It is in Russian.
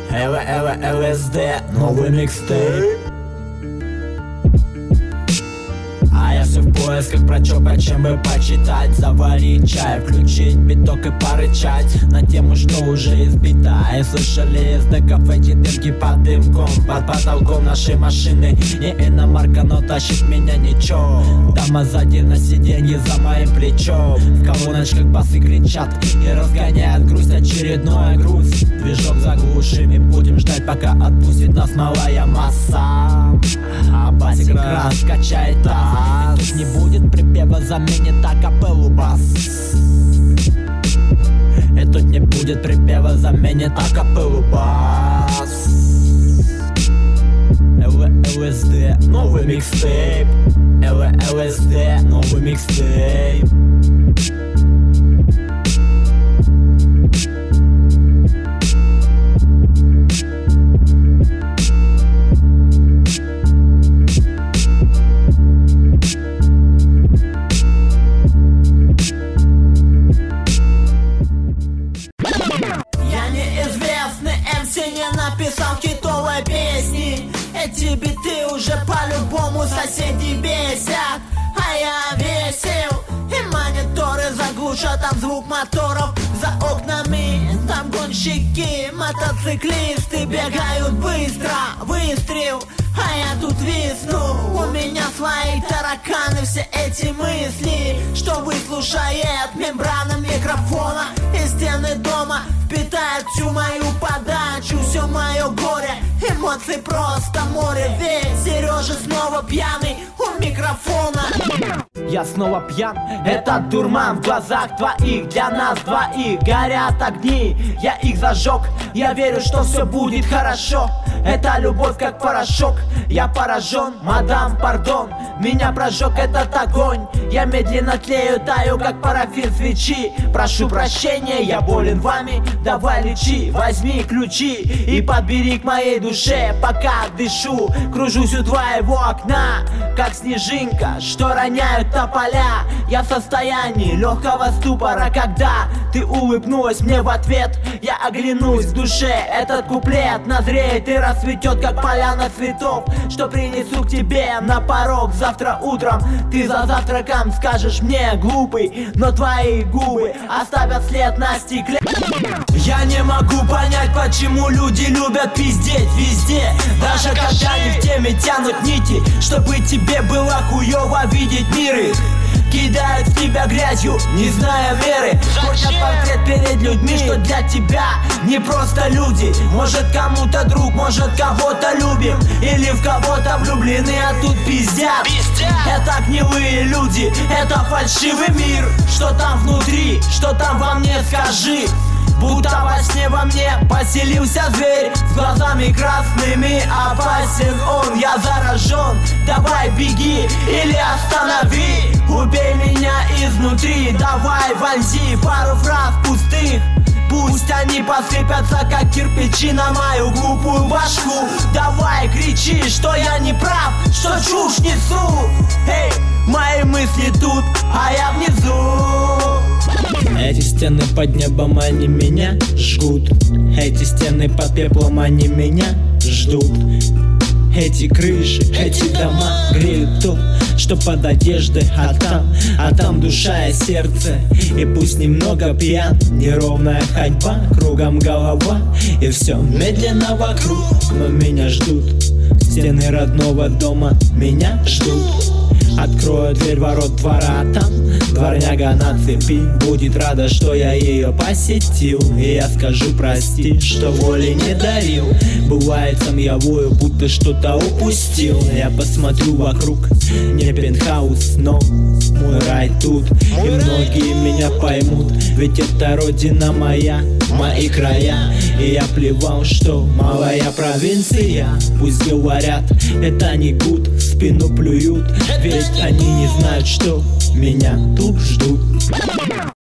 ЛСД, новый микстейп. А я все в поисках прочёпа, чем бы почитать. Заварить чай, включить биток и порычать на тему, что уже избита. И слышали из ДКФ эти дырки под дымком, под потолком нашей машины. Не иномарка, но тащит меня ничего. Дама сзади на сиденье за моим плечом. В колоночках басы кричат и разгоняют грусть, очередной груз. Движок заглушим и будем ждать, пока отпустит нас малая масса. А басик раз качает таз. И тут не будет припева, заменит акапеллу бас. И тут не будет припева, заменит акапеллу бас. ЛСД, новый микстейп. ЛСД, новый микстейп. Не написал хитовой песни. Эти биты уже по-любому соседи бесят. А я весел, и мониторы заглушат там звук моторов. За окнами там гонщики, мотоциклисты бегают быстро. Выстрел, а я тут висну. У меня свои тараканы, все эти мысли, что выслушает мембрана микрофона. И стены дома впитают всю мою подачу, все мое горе, эмоций просто море. Ведь Сережа снова пьяный у микрофона. Я снова пьян, этот дурман в глазах твоих. Для нас двоих горят огни, я их зажег. Я верю, что все будет хорошо. Это любовь как порошок. Я поражен, мадам, пардон. Меня прожег этот огонь. Я медленно тлею, таю, как парафин свечи. Прошу прощения, я болен вами. Давай лечи, возьми ключи и подбери к моей душе. Пока дышу, кружусь у твоего окна, как снежинка, что роняют тополя. Я в состоянии легкого ступора, когда ты улыбнулась мне в ответ. Я оглянусь в душе, этот куплет назреет и расцветет, как поляна цветов, что принесу к тебе на порог завтра утром. Ты за завтраком скажешь мне, глупый, но твои губы оставят след на стекле. Я не могу понять, почему люди любят пиздеть везде, даже когда они в теме тянут нити, чтобы тебе было хуёво видеть мир их. Кидают в тебя грязью, не зная веры. Хотят портрет перед людьми, что для тебя не просто люди. Может кому-то друг, может кого-то любим, или в кого-то влюблены, а тут пиздят. Это гнилые люди, это фальшивый мир. Что там внутри, что там во мне, скажи. Будто во сне во мне поселился зверь с глазами красными, опасен он, я заражен. Давай беги или останови, убей меня изнутри. Давай вонзи пару фраз пустых, пусть они посыпятся, как кирпичи на мою глупую башку. Давай кричи, что я не прав, что чушь несу. Эй, мои мысли тут, а я внизу. Эти стены под небом, они меня жгут. Эти стены под пеплом, они меня ждут. Эти крыши, эти дома греют то, что под одеждой, а там душа и сердце. И пусть немного пьян, неровная ходьба, кругом голова, и все медленно вокруг, но меня ждут. Стены родного дома меня ждут. Открою дверь ворот двора, там дворняга на цепи будет рада, что я ее посетил. И я скажу прости, что воли не дарил. Бывает сам я вою, будто что-то упустил. Я посмотрю вокруг, не пентхаус, но мой рай тут. И многие меня поймут, ведь это родина моя, мои края. И я плевал, что малая провинция. Пусть говорят, это не гуд, в спину плюют, ведь они не знают, что меня тут ждут.